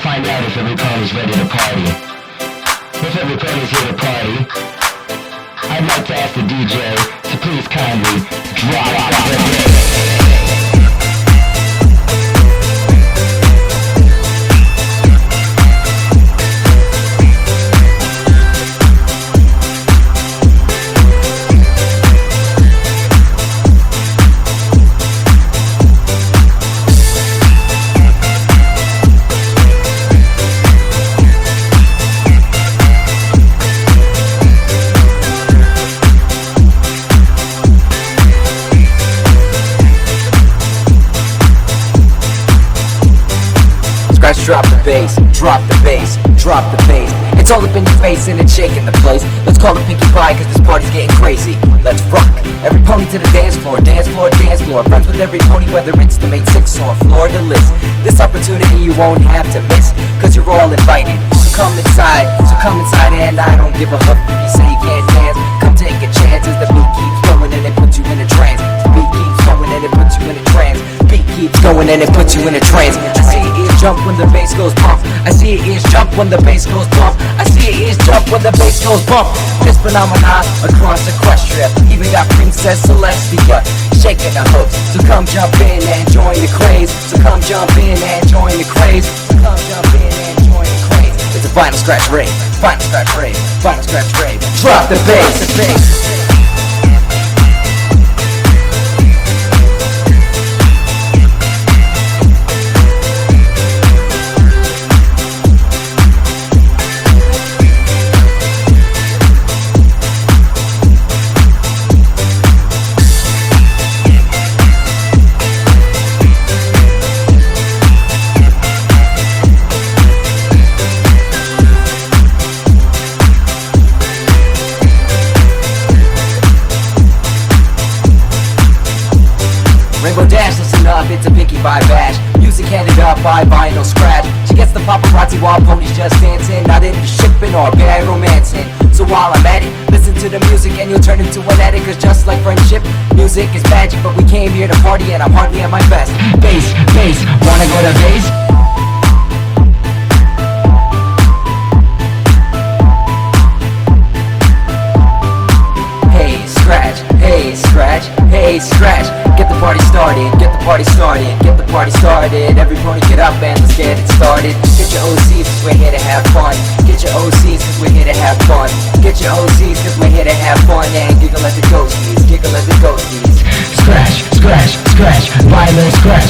find out if every pony's ready to party. If every pony's here to party, I'd like to ask the DJ to please kindly drop the bass. Drop the bass, drop the bass, drop the bass. It's all up in your face and it's shaking the place. Let's call it Pinkie Pie cause this party's getting crazy. Let's rock, every pony to the dance floor, dance floor, dance floor. Friends with every pony whether it's the main six or Fleur-de-Lis. This opportunity you won't have to miss, cause you're all invited. So come inside and I don't give a hoot if you say you can't dance. Come take a chance as the beat keeps going and it puts you in a trance. The beat keeps going and it puts you in a trance. Beat keeps going and it puts you in a trance. I see your ears jump when the bass goes bump. I see your ears jump when the bass goes bump. I see your ears jump when the bass goes bump. This phenomenon across Equestria, even got Princess Celestia shaking the hooks. So come jump in and join the craze. So come jump in and join the craze. So come jump in and join the craze. It's a vinyl scratch rave, vinyl scratch rave, vinyl scratch rave. Drop the bass, the bass. Rainbow Dash, listen up, it's a Pinkie Pie bash. Music handed up by Vinyl Scratch. She gets the paparazzi while ponies just dancing, not into shipping or bad romancing. So while I'm at it, listen to the music and you'll turn into an addict. Cause just like friendship, music is magic. But we came here to party and I'm hardly at my best. Bass, bass, wanna go to bass? Hey, scratch, hey, scratch, hey, scratch. Get the party started, get the party started, get the party started. Every pony get up and let's get it started. Get your OCs cause we're here to have fun. Get your OCs cause we're here to have fun. Get your OCs cause we're here to have fun. And giggle at the ghosties, giggle at the ghosties. Scratch, scratch, scratch, vinyl scratch.